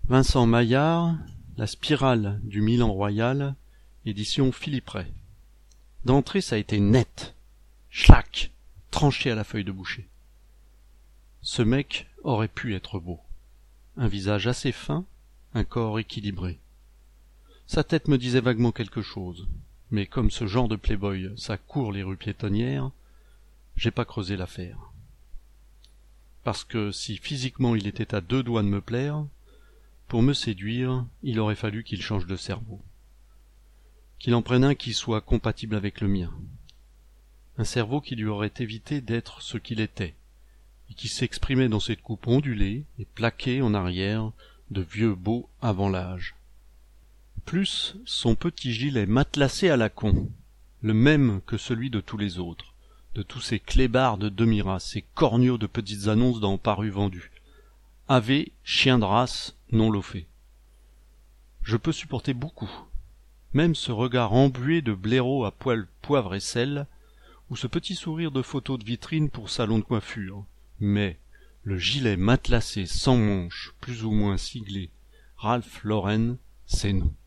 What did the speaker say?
Vincent Maillard, La spirale du Milan royal, édition Philippe Ray. D'entrée, ça a été net. Schlac, tranché à la feuille de boucher. Ce mec aurait pu être beau. Un visage assez fin, un corps équilibré. Sa tête me disait vaguement quelque chose, mais comme ce genre de playboy, ça court les rues piétonnières, j'ai pas creusé l'affaire. Parce que si physiquement il était à 2 doigts de me plaire, pour me séduire, il aurait fallu qu'il change de cerveau. Qu'il en prenne un qui soit compatible avec le mien. Un cerveau qui lui aurait évité d'être ce qu'il était, et qui s'exprimait dans cette coupe ondulée et plaquée en arrière de vieux beaux avant l'âge. Plus son petit gilet matelassé à la con, le même que celui de tous les autres, de tous ces clébards de demi-race, ces corneaux de petites annonces dans Paru vendu. Ave, chien de race, non lofé. Je peux supporter beaucoup, même ce regard embué de blaireau à poil poivre et sel, ou ce petit sourire de photo de vitrine pour salon de coiffure. Mais le gilet matelassé sans manches, plus ou moins siglé, Ralph Lauren, c'est non.